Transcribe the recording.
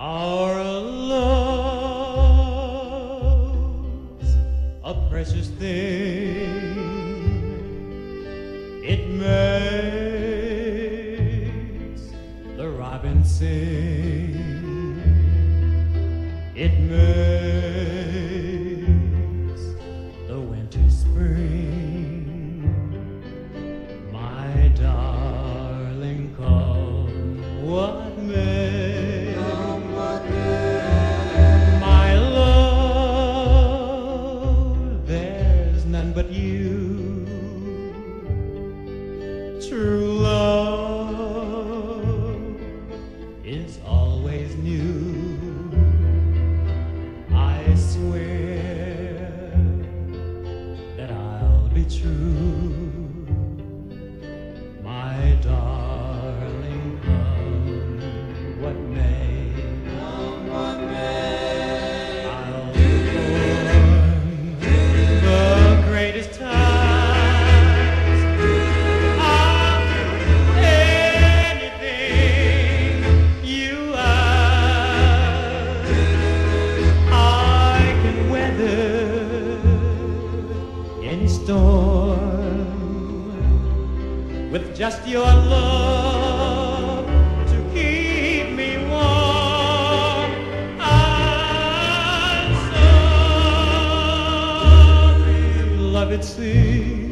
Our love's a precious thing. It makes the robin sing. It makes the winter spring. My darling, come what may. My love, there's none but you. True love is always new. I swear that I'll be true. My darling, come what may. I'll perform the greatest task. I'll do anything you ask. I can weather any storm with just your love to keep me warm. I'm sorry, love it seems